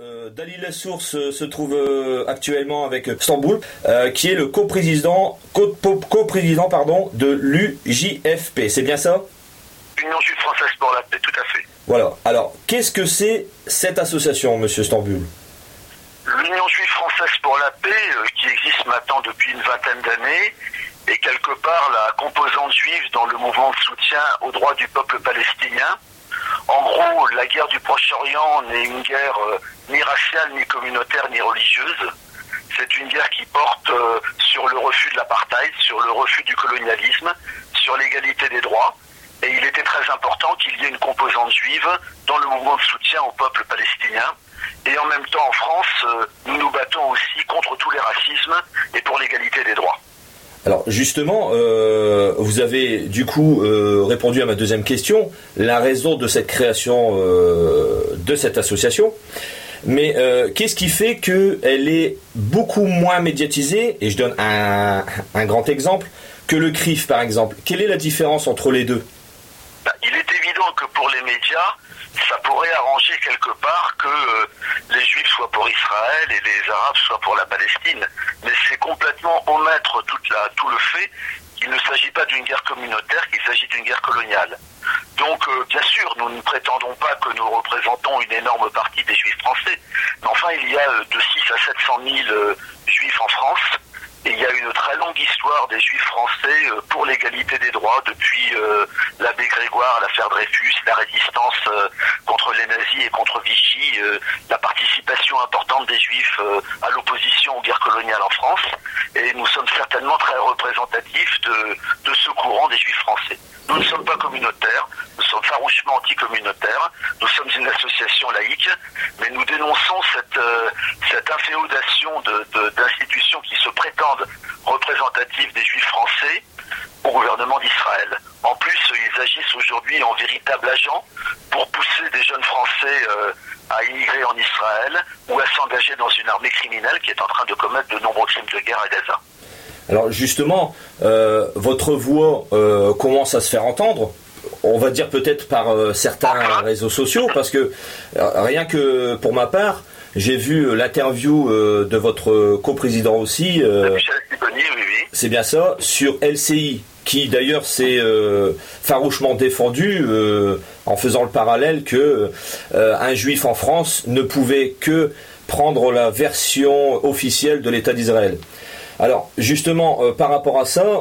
Dali Lessource se trouve actuellement avec Stamboul, qui est le coprésident de l'UJFP. C'est bien ça? Union Juive Française pour la Paix, tout à fait. Voilà. Alors, qu'est-ce que c'est cette association, Monsieur Stamboul? L'Union Juive Française pour la Paix, qui existe maintenant depuis une vingtaine d'années, est quelque part la composante juive dans le mouvement de soutien aux droits du peuple palestinien. En gros, la guerre du Proche-Orient n'est une guerre ni raciale, ni communautaire, ni religieuse. C'est une guerre qui porte sur le refus de l'apartheid, sur le refus du colonialisme, sur l'égalité des droits. Et il était très important qu'il y ait une composante juive dans le mouvement de soutien au peuple palestinien. Et en même temps, en France, nous nous battons aussi contre tous les racismes et pour l'égalité des droits. Alors justement, vous avez du coup répondu à ma deuxième question, la raison de cette création de cette association. Mais qu'est-ce qui fait qu'elle est beaucoup moins médiatisée, et je donne un grand exemple, que le CRIF par exemple? Quelle est la différence entre les deux? Il est évident que pour les médias, ça pourrait arranger quelque part que les Juifs soient pour Israël et les Arabes soient pour la Palestine. Mais c'est complètement omettre tout le fait qu'il ne s'agit pas d'une guerre communautaire, qu'il s'agit d'une guerre coloniale. Donc, bien sûr, nous ne prétendons pas que nous représentons une énorme partie des Juifs français. Mais enfin, il y a de 6 à 700 000 Juifs en France. Et il y a une très longue histoire des Juifs français pour l'égalité des droits depuis l'abbé Grégoire, l'affaire Dreyfus, la résistance contre les nazis et contre Vichy, la participation importante des Juifs à l'opposition aux guerres coloniales en France. Et nous sommes certainement très représentatifs de ce courant des Juifs français. Nous ne sommes pas communautaires, nous sommes farouchement anticommunautaires, nous sommes une association laïque, mais nous dénonçons cette inféodation d'institutions qui se prétendent représentatives des Juifs français au gouvernement d'Israël. En plus, ils agissent aujourd'hui en véritables agents pour pousser des jeunes Français à immigrer en Israël ou à s'engager dans une armée criminelle qui est en train de commettre de nombreux crimes de guerre à Gaza. Alors justement, votre voix commence à se faire entendre, on va dire peut-être par certains réseaux sociaux, parce que rien que pour ma part, j'ai vu l'interview de votre coprésident aussi, Michel Sibony, oui. C'est bien ça, sur LCI, qui d'ailleurs s'est farouchement défendu en faisant le parallèle que un juif en France ne pouvait que prendre la version officielle de l'État d'Israël. Alors, justement, par rapport à ça,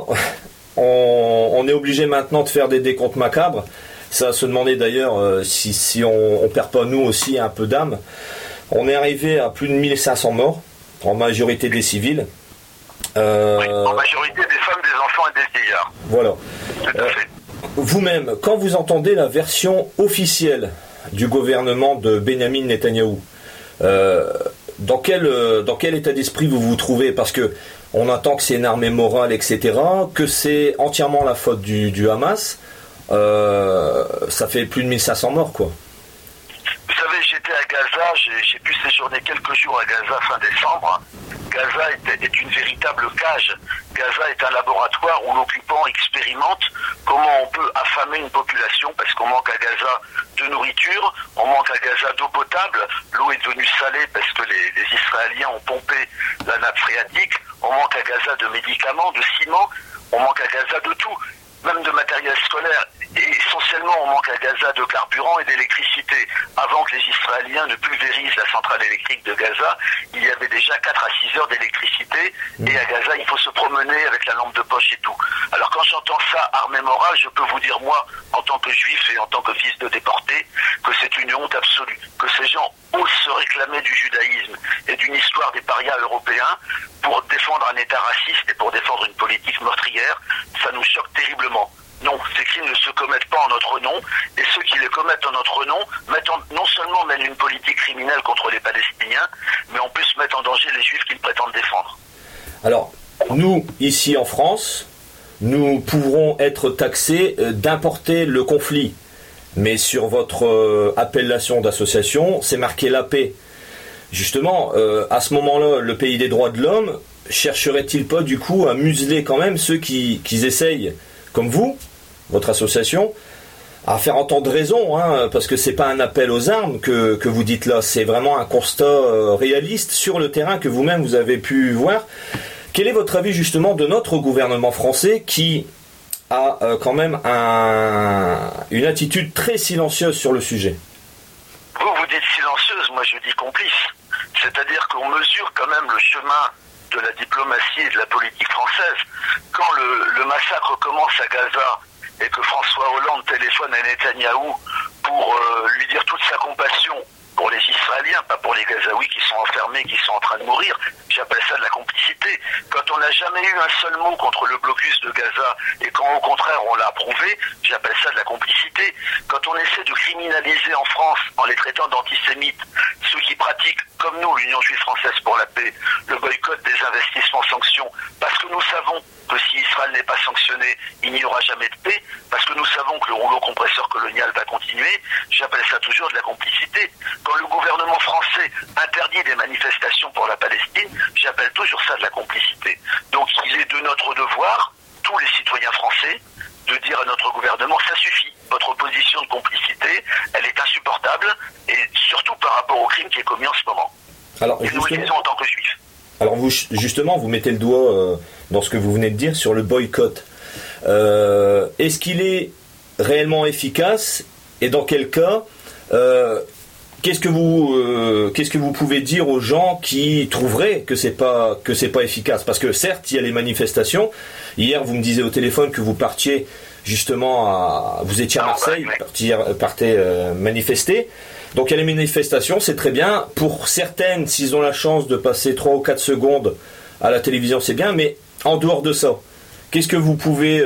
on est obligé maintenant de faire des décomptes macabres. Ça va se demander d'ailleurs si on perd pas nous aussi un peu d'âme. On est arrivé à plus de 1500 morts, en majorité des civils. Oui, en majorité des femmes, des enfants et des vieillards. Voilà. Tout à fait. Vous-même, quand vous entendez la version officielle du gouvernement de Benyamin Netanyahou, dans quel état d'esprit vous vous trouvez? Parce que on attend que c'est une armée morale, etc., que c'est entièrement la faute du Hamas. Ça fait plus de 1500 morts, quoi. Vous savez, j'étais à Gaza, j'ai pu séjourner quelques jours à Gaza fin décembre. Gaza est une véritable cage. Gaza est un laboratoire où l'occupant expérimente comment on peut affamer une population, parce qu'on manque à Gaza de nourriture, on manque à Gaza d'eau potable, l'eau est devenue salée parce que les Israéliens ont pompé la nappe phréatique, on manque à Gaza de médicaments, de ciment, on manque à Gaza de tout, même de matériel scolaire. Et essentiellement, on manque à Gaza de carburant et d'électricité. Avant que les Israéliens ne pulvérisent la centrale électrique de Gaza, il y avait déjà 4 à 6 heures d'électricité. Et à Gaza, il faut se promener avec la lampe de poche et tout. Alors quand j'entends ça, armée morale, je peux vous dire, moi, en tant que juif et en tant que fils de déporté, que c'est une honte absolue. Que ces gens osent se réclamer du judaïsme et d'une histoire des parias européens pour défendre un État raciste et pour défendre une politique meurtrière, ça nous choque terriblement. Non, ces crimes ne se commettent pas en notre nom, et ceux qui les commettent en notre nom non seulement mènent une politique criminelle contre les Palestiniens, mais en plus mettent en danger les Juifs qu'ils prétendent défendre. Alors, nous, ici en France, nous pourrons être taxés d'importer le conflit, mais sur votre appellation d'association, c'est marqué la paix. Justement, à ce moment-là, le pays des droits de l'homme chercherait-il pas du coup à museler quand même ceux qui essayent, comme vous, votre association, à faire entendre raison, hein, parce que c'est pas un appel aux armes que vous dites là, c'est vraiment un constat réaliste sur le terrain que vous-même vous avez pu voir. Quel est votre avis justement de notre gouvernement français qui a quand même une attitude très silencieuse sur le sujet? Vous dites silencieuse, moi je dis complice. C'est-à-dire qu'on mesure quand même le chemin de la diplomatie et de la politique française. Quand le massacre commence à Gaza et que François Hollande téléphone à Netanyahou pour lui dire toute sa compassion pour les Israéliens, pas pour les Gazaouis qui sont enfermés, qui sont en train de mourir, j'appelle ça de la complicité. Quand on n'a jamais eu un seul mot contre le blocus de Gaza et quand au contraire on l'a approuvé, j'appelle ça de la complicité. Quand on essaie de criminaliser en France, en les traitant d'antisémites, ceux qui pratiquent, comme nous, l'Union juive française pour la paix, le boycott des investissements sanctions, parce que nous savons que si Israël n'est pas sanctionné, il n'y aura jamais de paix, parce que nous savons que le rouleau compresseur colonial va continuer, j'appelle ça toujours de la complicité. Quand le gouvernement français interdit des manifestations pour la Palestine, j'appelle toujours ça de la complicité. Donc il est de notre devoir, tous les citoyens français, de dire à notre gouvernement, ça suffit. Votre position de complicité, elle est insupportable, et surtout par rapport au crime qui est commis en ce moment. Alors, et nous le disons en tant que juifs. Alors vous mettez le doigt dans ce que vous venez de dire sur le boycott. Est-ce qu'il est réellement efficace et dans quel cas qu'est-ce que vous pouvez dire aux gens qui trouveraient que c'est pas efficace? Parce que certes il y a les manifestations. Hier vous me disiez au téléphone que vous partiez justement vous étiez à Marseille, partez manifester. Donc il y a les manifestations, c'est très bien. Pour certaines, s'ils ont la chance de passer 3 ou 4 secondes à la télévision, c'est bien. Mais en dehors de ça, qu'est-ce que vous pouvez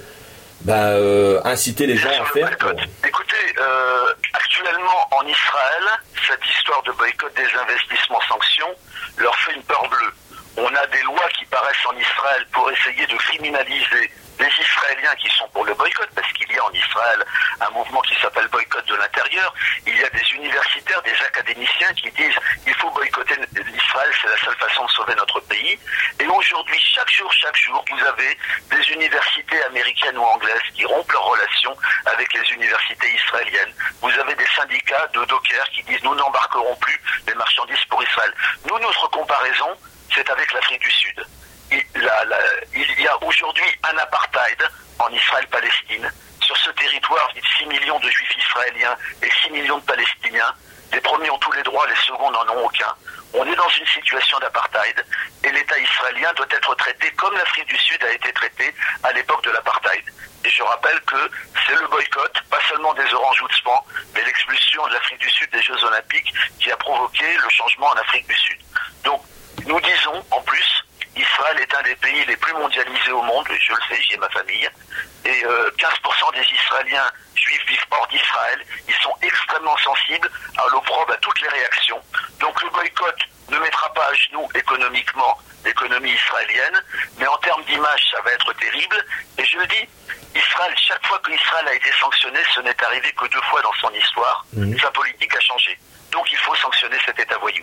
inciter les gens à faire Écoutez, actuellement en Israël, cette histoire de boycott des investissements sanctions leur fait une peur bleue. On a des lois qui paraissent en Israël pour essayer de criminaliser les Israéliens qui sont pour le boycott, parce qu'il y a en Israël un mouvement qui s'appelle boycott de l'intérieur. Il y a des universitaires, des académiciens qui disent il faut boycotter l'Israël, c'est la seule façon de sauver notre pays. Et aujourd'hui, chaque jour, vous avez des universités américaines ou anglaises qui rompent leurs relations avec les universités israéliennes. Vous avez des syndicats de dockers qui disent nous n'embarquerons plus les marchandises pour Israël. Nous, notre comparaison, c'est avec l'Afrique du Sud. Il y a aujourd'hui un apartheid en Israël-Palestine. Sur ce territoire vivent 6 millions de juifs israéliens et 6 millions de Palestiniens. Les premiers ont tous les droits, les seconds n'en ont aucun. On est dans une situation d'apartheid et l'État israélien doit être traité comme l'Afrique du Sud a été traitée à l'époque de l'apartheid. Et je rappelle que c'est le boycott, pas seulement des Orange-Outspan, mais l'expulsion de l'Afrique du Sud des Jeux Olympiques qui a provoqué le changement en Afrique du Sud. Donc, nous disons, en plus, Israël est un des pays les plus mondialisés au monde, je le sais, j'y ai ma famille, et 15% des Israéliens juifs vivent hors d'Israël, ils sont extrêmement sensibles à l'opprobre, à toutes les réactions. Donc le boycott ne mettra pas à genoux économiquement l'économie israélienne, mais en termes d'image, ça va être terrible, et je le dis, Israël, chaque fois qu'Israël a été sanctionné, ce n'est arrivé que 2 fois dans son histoire, sa politique a changé. Donc il faut sanctionner cet État voyou.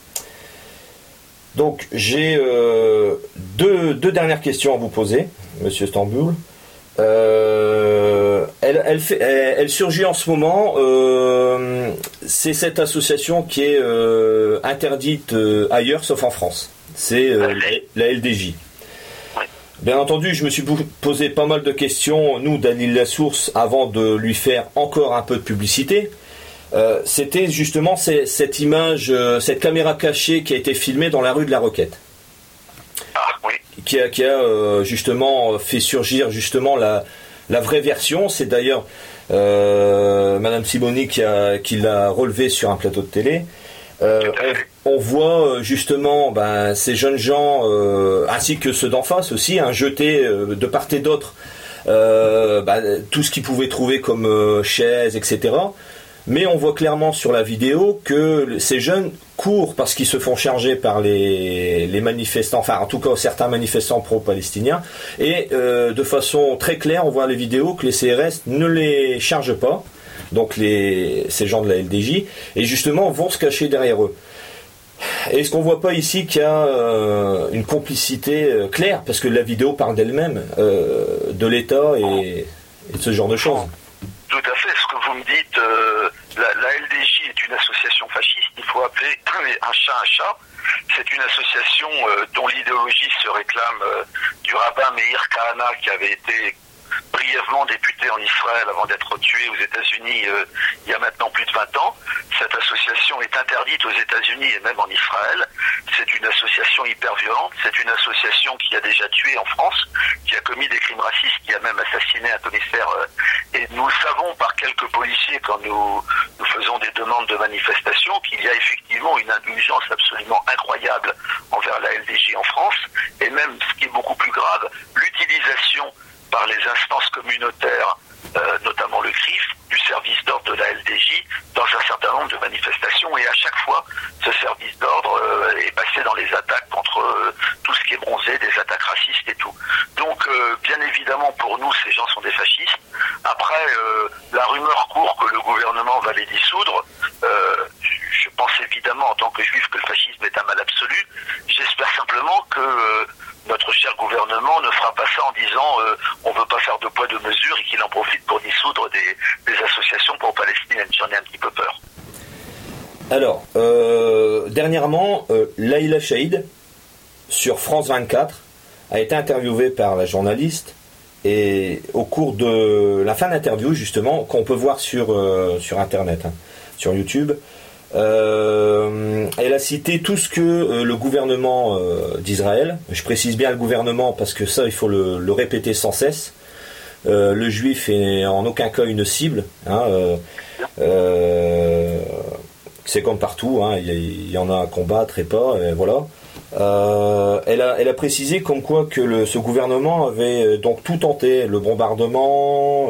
Donc j'ai deux dernières questions à vous poser, Monsieur Stamboul. Elle surgit en ce moment. C'est cette association qui est interdite ailleurs, sauf en France. C'est la LDJ. Bien entendu, je me suis posé pas mal de questions, nous, Daniel Lassource, avant de lui faire encore un peu de publicité. C'était justement cette image, cette caméra cachée qui a été filmée dans la rue de la Roquette, qui a justement fait surgir justement la vraie version. C'est d'ailleurs Madame Simoni qui l'a relevé sur un plateau de télé. On voit justement ces jeunes gens, ainsi que ceux d'en face aussi, jetés de part et d'autre tout ce qu'ils pouvaient trouver comme chaises, etc. Mais on voit clairement sur la vidéo que ces jeunes courent parce qu'ils se font charger par les manifestants, enfin en tout cas certains manifestants pro-palestiniens, et de façon très claire on voit les vidéos que les CRS ne les chargent pas, donc ces gens de la LDJ, et justement vont se cacher derrière eux. Est-ce qu'on voit pas ici qu'il y a une complicité claire, parce que la vidéo parle d'elle-même, de l'État et de ce genre de choses? Tout à fait. appeler un chat. C'est une association dont l'idéologie se réclame du rabbin Meir Kahana, qui avait été brièvement député en Israël avant d'être tué aux États-Unis il y a maintenant plus de 20 ans. Cette association est interdite aux États-Unis et même en Israël. C'est une association hyper violente. C'est une association qui a déjà tué en France, qui a commis des crimes racistes, qui a même assassiné un commissaire. Et nous le savons par quelques policiers quand nous faisons des demandes de manifestation qu'il y a effectivement une indulgence absolument incroyable envers la LDJ en France. Et même, ce qui est beaucoup plus grave, l'utilisation par les instances communautaires, notamment le CRIF, du service d'ordre de la LDJ dans un certain nombre de manifestations. Et à chaque fois, ce service d'ordre est passé dans les attaques contre tout ce qui est bronzé, des attaques racistes et tout. Donc, bien évidemment, pour nous, ces gens sont des fascistes. Après, la rumeur court que le gouvernement va les dissoudre. Je pense évidemment, en tant que juif, que le fascisme est un mal absolu. J'espère simplement que notre cher gouvernement ne fera pas ça en disant on ne veut pas faire de poids de mesure et qu'il en profite pour dissoudre des associations pro-palestiniennes. J'en ai un petit peu peur. Alors, dernièrement, Laïla Chaïd, sur France 24, a été interviewée par la journaliste, et au cours de la fin d'interview, justement, qu'on peut voir sur Internet, sur YouTube, elle a cité tout ce que le gouvernement d'Israël, je précise bien le gouvernement parce que ça il faut le répéter sans cesse, le juif est en aucun cas une cible, c'est comme partout, il y en a à combattre et pas, et voilà. Elle a précisé comme quoi que ce gouvernement avait donc tout tenté, le bombardement,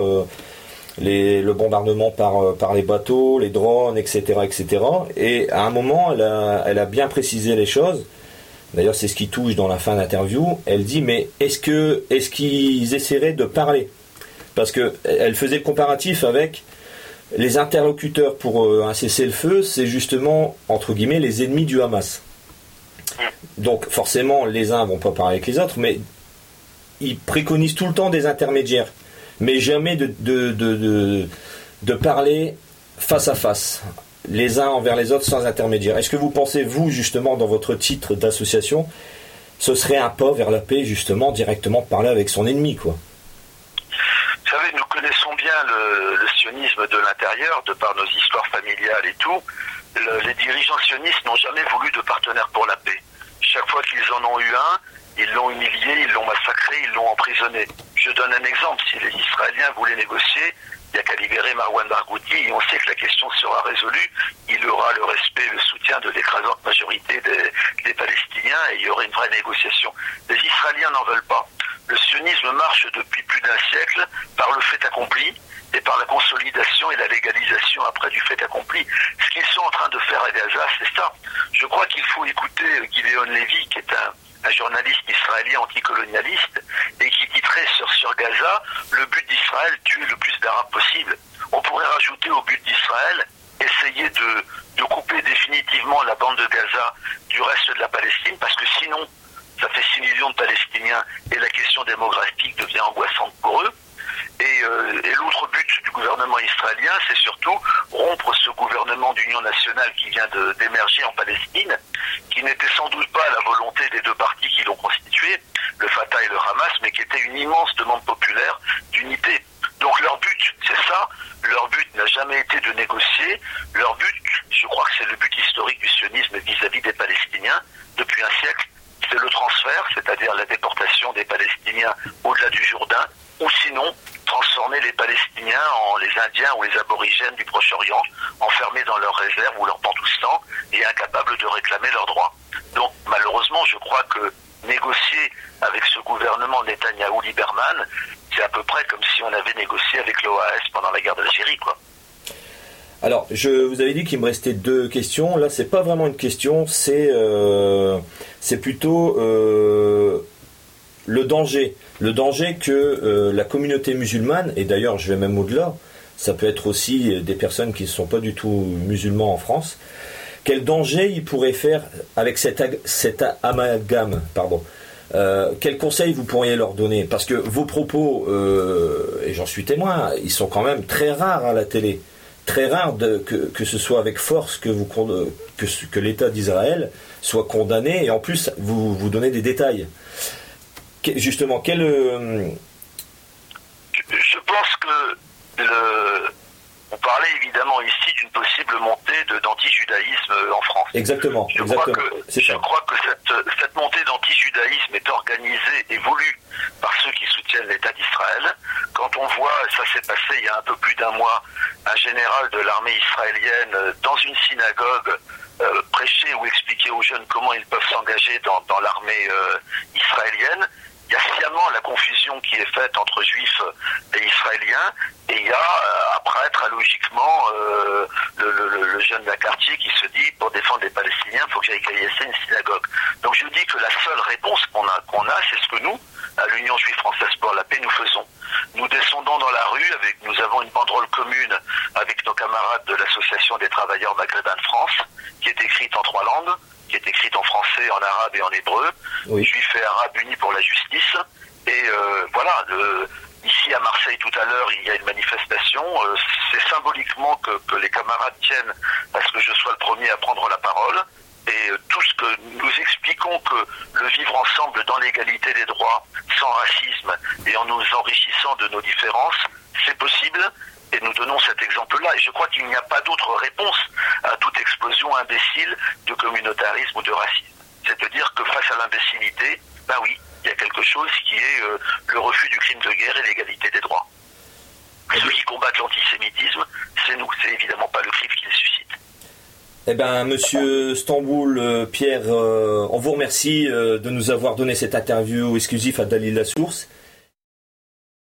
le bombardement par les bateaux, les drones, etc., etc. Et à un moment, elle a bien précisé les choses. D'ailleurs, c'est ce qui touche dans la fin d'interview. Elle dit, mais est-ce qu'ils essaieraient de parler ? Parce que elle faisait le comparatif avec les interlocuteurs pour un cessez-le-feu, c'est justement, entre guillemets, les ennemis du Hamas. Donc, forcément, les uns vont pas parler avec les autres, mais ils préconisent tout le temps des intermédiaires. Mais jamais de parler face à face, les uns envers les autres sans intermédiaire. Est-ce que vous pensez, vous, justement, dans votre titre d'association, ce serait un pas vers la paix, justement, directement de parler avec son ennemi, quoi ? Vous savez, nous connaissons bien le sionisme de l'intérieur, de par nos histoires familiales et tout. Les dirigeants sionistes n'ont jamais voulu de partenaire pour la paix. Chaque fois qu'ils en ont eu un, ils l'ont humilié, ils l'ont massacré, ils l'ont emprisonné. Je donne un exemple. Si les Israéliens voulaient négocier, il n'y a qu'à libérer Marwan Barghouti et on sait que la question sera résolue. Il aura le respect, le soutien de l'écrasante majorité des Palestiniens et il y aura une vraie négociation. Les Israéliens n'en veulent pas. Le sionisme marche depuis plus d'un siècle par le fait accompli et par la consolidation et la légalisation après du fait accompli. Ce qu'ils sont en train de faire à Gaza, c'est ça. Je crois qu'il faut écouter Gideon Levy, qui est un journaliste israélien anticolonialiste et qui titrait sur Gaza le but d'Israël, tuer le plus d'Arabes possible. On pourrait rajouter au but d'Israël essayer de couper définitivement la bande de Gaza du reste de la Palestine, parce que sinon ça fait 6 millions de Palestiniens et la question démographique devient angoissante pour eux. Et l'autre but du gouvernement israélien, c'est surtout rompre ce gouvernement d'union nationale qui vient d'émerger en Palestine, qui n'était sans doute pas la volonté des deux partis qui l'ont constitué, le Fatah et le Hamas, mais qui était une immense demande populaire d'unité. Donc leur but, c'est ça. Leur but n'a jamais été de négocier. Leur but, je crois que c'est le but historique du sionisme vis-à-vis des Palestiniens depuis un siècle, c'est le transfert, c'est-à-dire la déportation des Palestiniens au-delà du Jourdain, ou sinon transformer les Palestiniens en les Indiens ou les aborigènes du Proche-Orient, enfermés dans leurs réserves ou leurs pantoustans et incapables de réclamer leurs droits. Donc malheureusement, je crois que négocier avec ce gouvernement Netanyahou-Lieberman, c'est à peu près comme si on avait négocié avec l'OAS pendant la guerre d'Algérie, quoi. Alors, je vous avais dit qu'il me restait 2 questions. Là, c'est pas vraiment une question, c'est plutôt le danger. Le danger que la communauté musulmane, et d'ailleurs, je vais même au-delà, ça peut être aussi des personnes qui ne sont pas du tout musulmans en France, quel danger ils pourraient faire avec cet amalgame, pardon. Quel conseil vous pourriez leur donner ? Parce que vos propos, et j'en suis témoin, ils sont quand même très rares à la télé. Très rare que ce soit avec force que vous que l'État d'Israël soit condamné, et en plus vous donnez des détails. Justement, je pense que on parlait évidemment ici d'une possible montée d'antijudaïsme en France. Exactement. Je crois que cette montée d'antijudaïsme est organisée et voulue par ceux qui soutiennent l'État d'Israël. Quand on voit, ça s'est passé il y a un peu plus d'un mois, un général de l'armée israélienne dans une synagogue prêcher ou expliquer aux jeunes comment ils peuvent s'engager dans l'armée israélienne. Il y a sciemment la confusion qui est faite entre juifs et israéliens, et il y a un prêtre, logiquement, le jeune d'un quartier qui se dit, pour défendre les Palestiniens, il faut que j'aille caillasser une synagogue. Donc je dis que la seule réponse qu'on a, c'est ce que nous, à l'Union juive française pour la paix, nous faisons. Nous descendons dans la rue, nous avons une banderole commune avec nos camarades de l'Association des travailleurs maghrébins de France, qui est écrite en 3 langues, qui est écrite en français, en arabe et en hébreu, oui. Juifs et Arabes unis pour la justice. Et voilà, ici à Marseille tout à l'heure, il y a une manifestation. C'est symboliquement que les camarades tiennent à ce que je sois le premier à prendre la parole. Et tout ce que nous expliquons que le vivre ensemble dans l'égalité des droits, sans racisme et en nous enrichissant de nos différences, c'est possible. Et nous donnons cet exemple-là. Et je crois qu'il n'y a pas d'autre réponse à toute explosion imbécile de communautarisme ou de racisme. C'est-à-dire que face à l'imbécilité, ben oui, il y a quelque chose qui est le refus du crime de guerre et l'égalité des droits. Ceux qui combattent l'antisémitisme, c'est nous. C'est évidemment pas le crime qui les suscite. Eh bien, Monsieur Stamboul, Pierre, on vous remercie de nous avoir donné cette interview exclusive à Dalil La Source.